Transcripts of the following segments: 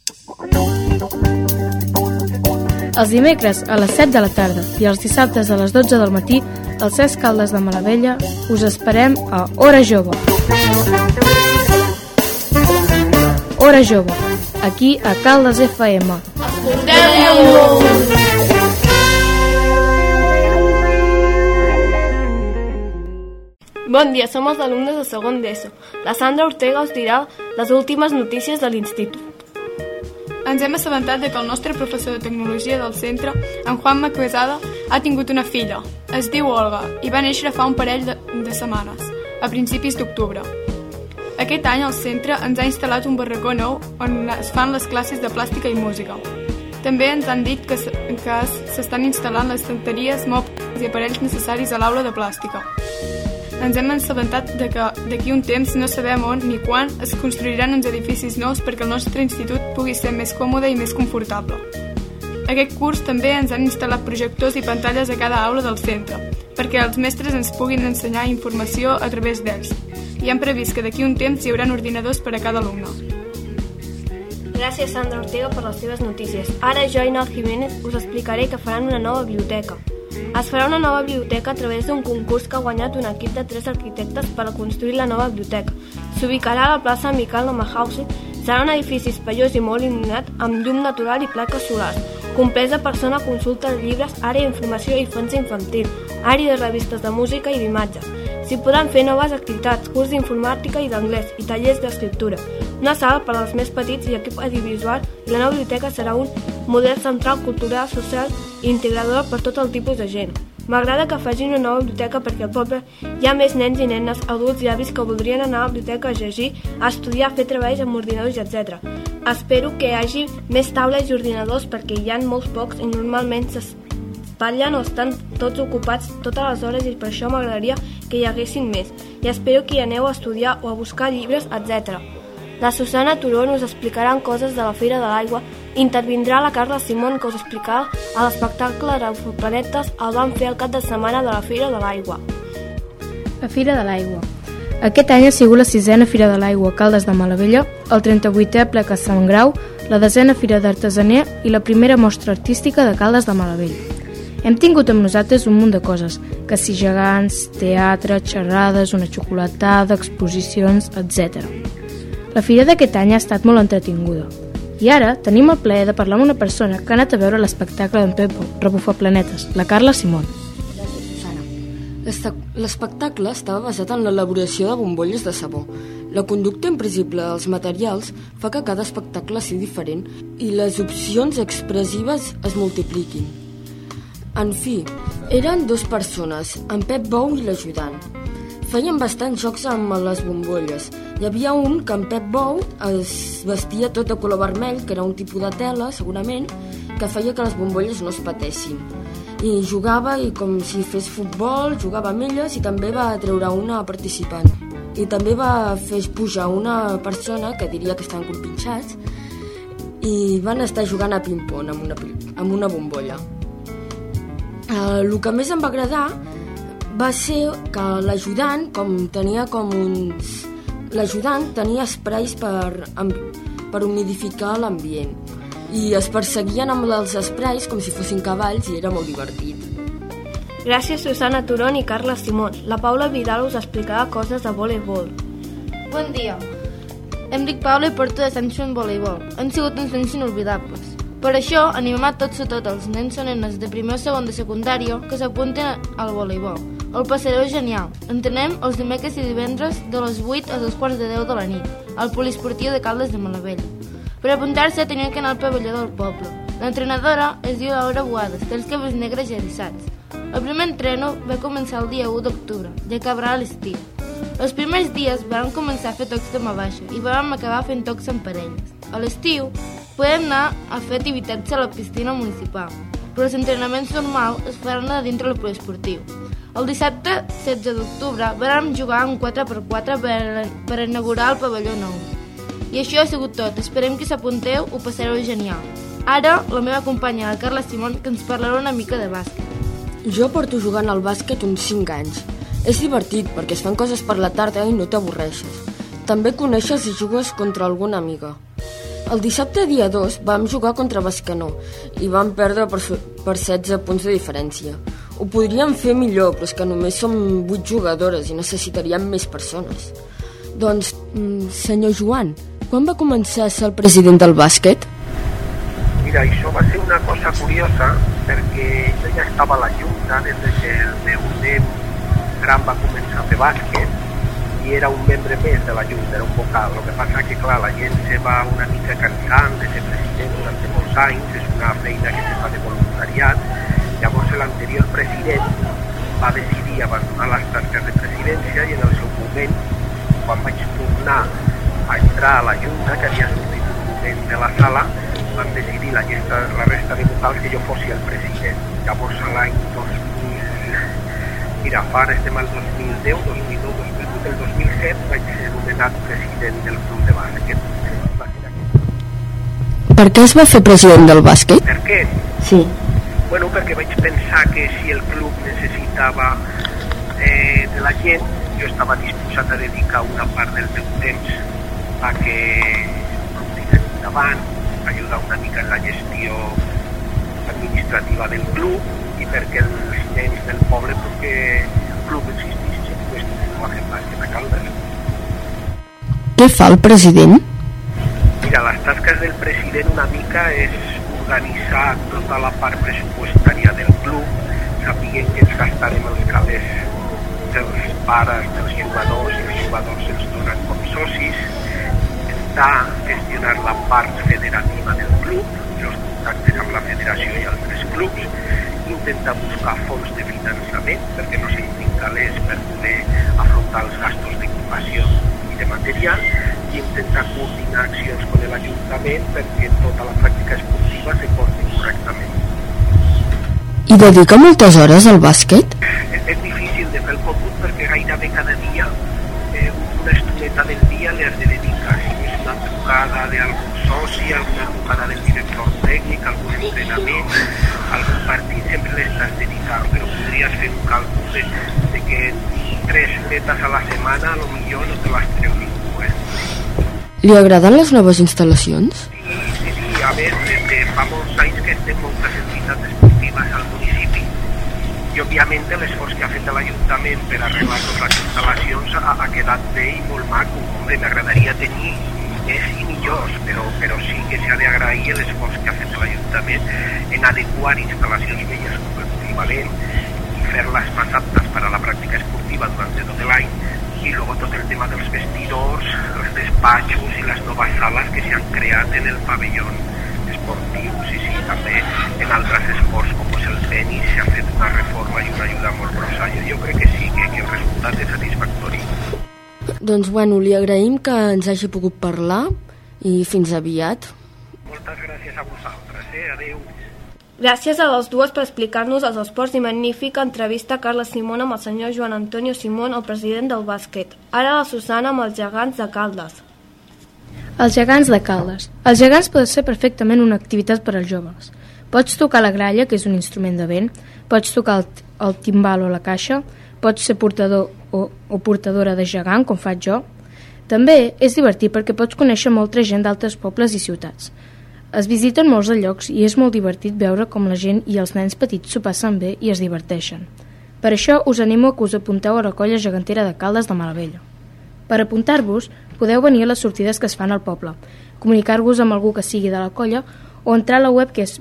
Els dimecres a les 7 de la tarda i els dissabtes a les 12 del matí, al Cesc Caldes de Malavella, us esperem a Hora Jove. Hora Jove, aquí a Caldes FM. Bon dia, som els alumnes de segon d'ESO. La Sandra Ortega us dirà les últimes notícies de l'institut. Ens hem assabentat que el nostre professor de tecnologia del centre, en Juan Macuesada, ha tingut una filla. Es diu Olga i va néixer fa un parell de setmanes, a principis d'octubre. Aquest any el centre ens ha instal·lat un barracó nou on es fan les classes de plàstica i música. També ens han dit que s'estan instal·lant les estanteries, mobles i aparells necessaris a l'aula de plàstica. Ens hem assabentat que d'aquí un temps, no sabem on ni quan, es construiran uns edificis nous perquè el nostre institut pugui ser més còmode i més confortable. Aquest curs també ens han instal·lat projectors i pantalles a cada aula del centre, perquè els mestres ens puguin ensenyar informació a través d'ells. I hem previst que d'aquí un temps hi haurà ordinadors per a cada alumne. Gràcies, Sandra Ortega, per les teves notícies. Ara jo i Nal Jiménez us explicaré que faran una nova biblioteca. Es farà una nova biblioteca a través d'un concurs que ha guanyat un equip de 3 arquitectes per a construir la nova biblioteca. S'ubicarà a la plaça Miquel Nomahausen. Serà un edifici espaiós i molt il·luminat amb llum natural i plaques solars, compresa per zona consulta de llibres, àrea d'informació i infància infantil, àrea de revistes de música i d'imatges. S'hi podran fer noves activitats, curs d'informàtica i d'anglès i tallers d'escriptura, una sala per als més petits i equip audiovisual, i la nova biblioteca serà un model central, cultural, social i integrador per tot el tipus de gent. M'agrada que facin una nova biblioteca perquè al poble hi ha més nens i nenes, adults i avis que voldrien anar a la biblioteca a llegir, a estudiar, a fer treballs amb ordinadors, etc. Espero que hi hagi més taules i ordinadors perquè hi ha molts pocs i normalment s'espatllen o estan tots ocupats totes les hores i per això m'agradaria que hi haguessin més. I espero que hi aneu a estudiar o a buscar llibres, etc. La Susana Turón us explicarà coses de la Fira de l'Aigua. Intervindrà la Carla Simón, que us explicarà a l'espectacle d'Europlanetes el van fer el cap de setmana de la Fira de l'Aigua. La Fira de l'Aigua. Aquest any ha sigut la 6a Fira de l'Aigua a Caldes de Malavella, el 38è aplec a Sant Grau, la 10a Fira d'Artesania i la primera mostra artística de Caldes de Malavella. Hem tingut amb nosaltres un munt de coses, que si gegants, teatre, xerrades, una xocolatada, exposicions, etc. La fira d'aquest any ha estat molt entretinguda. I ara tenim el plaer de parlar amb una persona que ha anat a veure l'espectacle d'en Pep Rebufaplanetes, la Carla Simón. Gràcies, Susana. L'espectacle estava basat en l'elaboració de bombolles de sabó. La conducta invisible dels materials fa que cada espectacle sigui diferent i les opcions expressives es multipliquin. En fi, eren 2 persones, en Pep Bou i l'ajudant. Feien bastants jocs amb les bombolles. Hi havia un que en Pep Bou es vestia tot de color vermell, que era un tipus de tela, segurament, que feia que les bombolles no es patessin. I jugava, i com si fes futbol, jugava amb elles i també va treure una participant. I també va fer pujar una persona que diria que estaven compinxats i van estar jugant a ping-pong amb una bombolla. El que més em va agradar va ser que l'ajudant, l'ajudant tenia esprais per humidificar l'ambient i es perseguien amb els esprais com si fossin cavalls i era molt divertit. Gràcies, Susana Turón i Carla Simón. La Paula Vidal us explicarà coses de voleibol. Bon dia. Em dic Paula i porto d'ascenso en voleibol. Han sigut uns anys inolvidables. Per això animem a tots els nens o nenes de primer o segon de secundària que s'apunten al voleibol. El passareu genial. Entrenem els dimecres i divendres de les 8 a 2:45 de la nit, al poliesportiu de Caldes de Malavella. Per apuntar-se tenien que anar al pavelló del poble. L'entrenadora es diu Laura Boades, dels cabells negres i eriçats. El primer entreno va començar el dia 1 d'octubre i acabarà a l'estiu. Els primers dies vam començar a fer tocs de mà baixa i vam acabar fent tocs en parelles. A l'estiu podem anar a fer activitats a la piscina municipal, però els entrenaments normals es faran a dintre del poliesportiu. El dissabte 16 d'octubre vam jugar un 4x4 per inaugurar el pavelló nou. I això ha sigut tot. Esperem que s'apunteu, ho passareu genial. Ara, la meva companya, la Carla Simón, que ens parlarà una mica de bàsquet. Jo porto jugant al bàsquet uns 5 anys. És divertit perquè es fan coses per la tarda i no t'avorreixes. També coneixes i jugues contra alguna amiga. El dissabte dia 2 vam jugar contra Bescanó i vam perdre per 16 punts de diferència. Ho podríem fer millor, però és que només som 8 jugadores i necessitaríem més persones. Doncs, senyor Joan, quan va començar a ser el president del bàsquet? Mira, això va ser una cosa curiosa perquè jo ja estava a la Junta des que el meu nen gran va començar a fer bàsquet i era un membre més de la Junta, era un vocal. El que passa que, clar, la gent se va una mica cansant de ser president durant molts anys, és una feina que se fa de voluntariat. Llavors l'anterior president va decidir abandonar les tasques de presidència i en el seu moment, quan vaig tornar a entrar a la Junta, que havia sortit un moment de la sala, van decidir la resta de vocals que jo fossi el president. Llavors l'any 2000, mira, ara estem al 2010, 2009, 2008, el 2007 vaig ser nomenat president del club de bàsquet. Per què es va fer president del bàsquet? Per què? Sí. Bueno, perquè vaig pensar que si el club necessitava de la gent, jo estava disposat a dedicar una part del meu temps a que el club tirés endavant, ajudar una mica en la gestió administrativa del club i perquè els nens del poble, perquè el club existís, sempre no fem bàsquet a Caldes. Què fa el president? Mira, les tasques del president una mica és organitzar tota la part pressupostària del club, sapiguem que ens gastarem els calés dels pares, dels jugadors, i els jugadors ens donen com socis, gestionar la part federativa del club, els contactes amb la federació i altres clubs, intentar buscar fons de finançament perquè no s'entrin calés per poder afrontar els gastos d'equipació i de material i intentar coordinar accions amb l'Ajuntament perquè tota la pràctica esportiva se porti correctament. I dedica moltes hores al bàsquet? És difícil de fer el còmput perquè gairebé cada dia una estoneta del dia li has de dedicar. Si és una trucada d'algun soci, alguna trucada del director tècnic, algun entrenament, algun partit, sempre l'estàs dedicant, però podries fer un càlcul de que 3 horetes a la setmana potser no te les treu ningú. Li agraden les noves instal·lacions? Sí, a més, des de fa molts anys que estem moltes entitats esportives al municipi i òbviament l'esforç que ha fet l'Ajuntament per arreglar totes les instal·lacions ha quedat bé i molt maco. Hombre, m'agradaria tenir més i millors, però sí que s'ha d'agrair l'esforç que ha fet l'Ajuntament en adequar instal·lacions velles com el polivalent i fer-les més aptes per a la pràctica esportiva durant tot l'any i luego tot el tema dels vestidors, els despatxos i les noves sales que s'han creat en el pavelló esportiu. Sí, també en altres esports com és el tenis s'ha fet una reforma i una ajuda molt grossa. Jo crec que sí, que el resultat és satisfactori. Doncs bueno, li agraïm que ens hagi pogut parlar i fins aviat. Moltes gràcies a vosaltres, adeu. Gràcies a les dues per explicar-nos els esports i magnífica entrevista a Carla Simón amb el senyor Joan Antonio Simón, el president del bàsquet. Ara la Susana amb els gegants de Caldes. Els gegants de Caldes. Els gegants poden ser perfectament una activitat per als joves. Pots tocar la gralla, que és un instrument de vent, pots tocar el timbal o la caixa, pots ser portador o portadora de gegant, com faig jo. També és divertit perquè pots conèixer molta gent d'altres pobles i ciutats. Es visiten molts de llocs i és molt divertit veure com la gent i els nens petits s'ho passen bé i es diverteixen. Per això us animo a que us apunteu a la colla gegantera de Caldes de Malavella. Per apuntar-vos, podeu venir a les sortides que es fan al poble, comunicar-vos amb algú que sigui de la colla o entrar a la web que és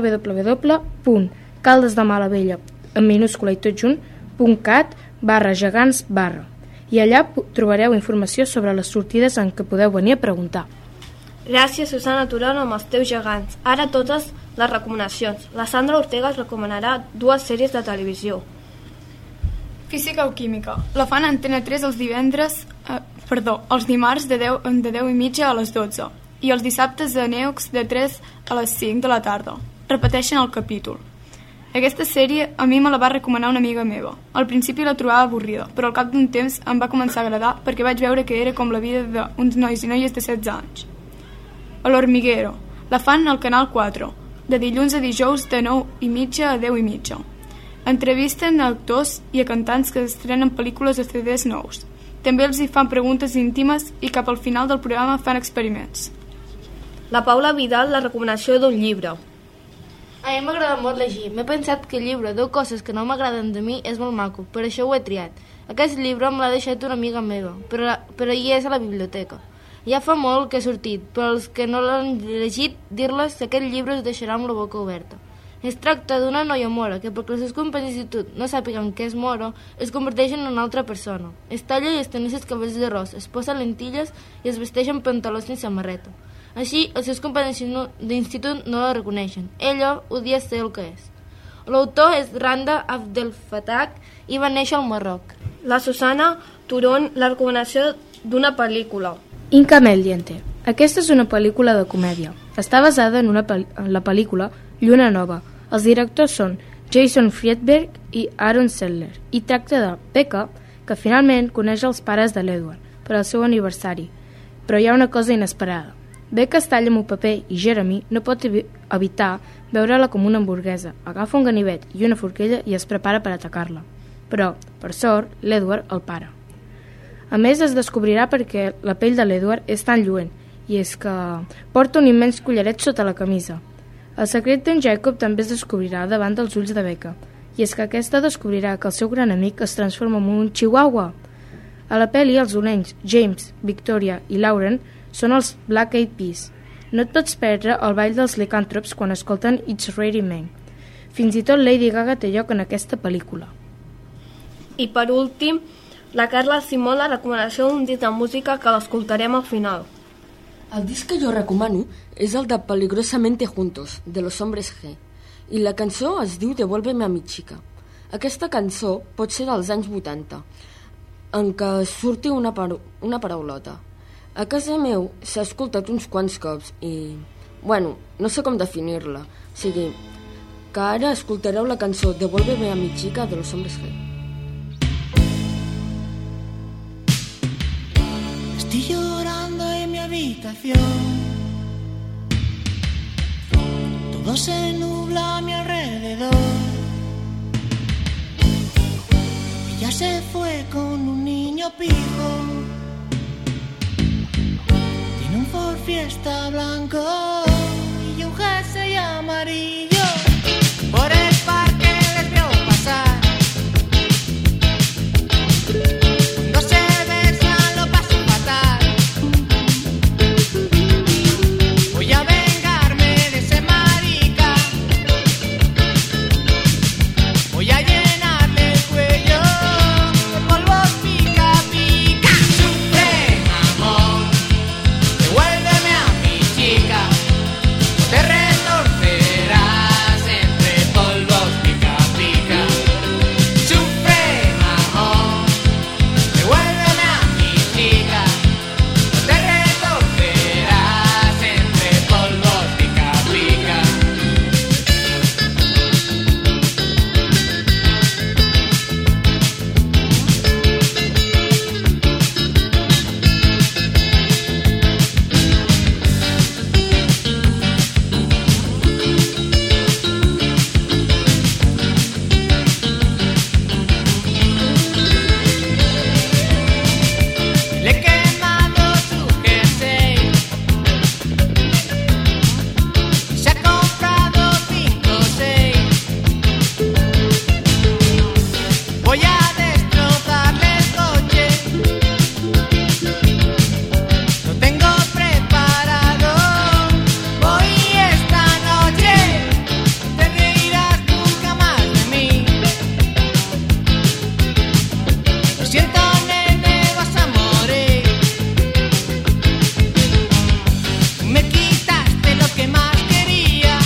www.caldesdemalavella en minúscula i tot junt .cat/gegants/ i allà trobareu informació sobre les sortides en què podeu venir a preguntar. Gràcies, Susana Turón, amb els teus gegants. Ara totes les recomanacions. La Sandra Ortega es recomanarà 2 sèries de televisió. Física o química. La fan a Antena 3 els dimarts de 10:30 a les 12 i els dissabtes de Neux de 3 a les 5 de la tarda. Repeteixen el capítol. Aquesta sèrie a mi me la va recomanar una amiga meva. Al principi la trobava avorrida, però al cap d'un temps em va començar a agradar perquè vaig veure que era com la vida d'uns nois i noies de 16 anys. A l'Hormiguero. La fan al Canal 4, de dilluns a dijous de 9:30 a 10:30. Entrevisten a actors i a cantants que estrenen pel·lícules de CDs nous. També els hi fan preguntes íntimes i cap al final del programa fan experiments. La Paula Vidal, la recomanació d'un llibre. A mi m'agrada molt llegir. M'he pensat que el llibre 10 coses que no m'agraden de mi és molt maco, per això ho he triat. Aquest llibre me l'ha deixat una amiga meva, però hi és a la biblioteca. Ja fa molt que ha sortit, però els que no l'han llegit, dir-les que aquest llibre us deixarà amb la boca oberta. Es tracta d'una noia mora que, perquè els seus companys d'institut no sàpiguen què és moro, es converteix en una altra persona. Es talla i es teneix els cabells de ros, es posa lentilles i es vesteix amb pantalons i samarreta. Així, els seus companys d'institut no la reconeixen. Ella odia ser el que és. L'autor és Randa Abdel Fattah i va néixer al Marroc. La Susana Turón, la recomanació d'una pel·lícula. Inca Meliente. Aquesta és una pel·lícula de comèdia. Està basada en la pel·lícula Lluna Nova. Els directors són Jason Friedberg i Aaron Settler i tracta de Becca, que finalment coneix els pares de l'Edward per al seu aniversari. Però hi ha una cosa inesperada. Becca es talla amb un paper i Jeremy no pot evitar veure-la com una hamburguesa. Agafa un ganivet i una forquilla i es prepara per atacar-la. Però, per sort, l'Edward el para. A més, es descobrirà perquè la pell de l'Edward és tan lluent i és que porta un immens collaret sota la camisa. El secret d'en Jacob també es descobrirà davant dels ulls de Becca, i és que aquesta descobrirà que el seu gran amic es transforma en un chihuahua. A la pel·li, els olenys James, Victoria i Lauren són els Black Eyed Peas. No et pots perdre el ball dels licàntrops quan escolten It's Raining Men. Fins i tot Lady Gaga té lloc en aquesta pel·lícula. I per últim, la Carla Simón, la recomanació d'un disc de música que l'escoltarem al final. El disc que jo recomano és el de Peligrosamente Juntos, de Los Hombres G, i la cançó es diu Devuélveme a mi chica. Aquesta cançó pot ser dels anys 80, en què surti una paraulota. A casa meu s'ha escoltat uns quants cops i, no sé com definir-la. O sigui, que ara escoltareu la cançó Devuélveme a mi chica de Los Hombres G. Estoy llorando en mi habitación, todo se nubla a mi alrededor. Ella se fue con un niño pijo, tiene un Ford Fiesta blanco y un jersey amarillo. Por el parque les veo pasar, cuando se besan lo paso fatal. Voy a vengarme de ese marica, voy a llenarle el cuello de polvos pica pica. Sufre, amor, devuélveme a mi chica, te retorcerás entre polvos pica pica. Sufre, amor, devuélveme a mi chica, te retorcerás entre polvos pica pica. Le he quemado su jersey, se ha comprado 5 o 6. Voy a destrozarle el coche, lo tengo preparado. Voy esta noche, te reirás nunca más de mí. Lo siento, nene, vas a morir. Me quitaste lo que más quería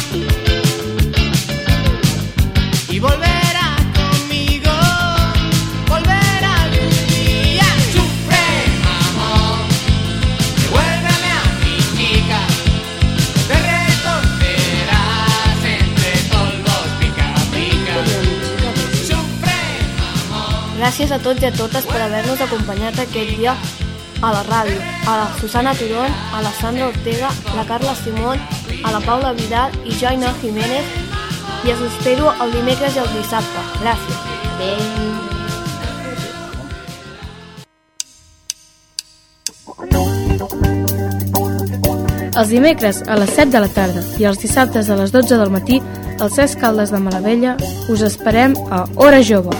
y volverás conmigo, volverá algún día. Sufre, amor, devuélveme a mi chica, te retorcerás entre polvos pica pica. Sufre, amor. Gràcies a tots i a totes per haver-nos acompanyat aquest dia a la ràdio, a la Susana Turón, a la Sandra Ortega, la Carla Simón, a la Paula Vidal i jo, Ainhoa Jiménez, i us espero el dimecres i el dissabte. Gràcies. Els dimecres a les 7 de la tarda i els dissabtes a les 12 del matí, al Cesc Caldes de Malavella us esperem a Hora Jove.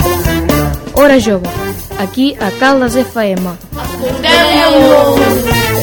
Hora Jove, aquí a Caldes FM. Escolteu-nos!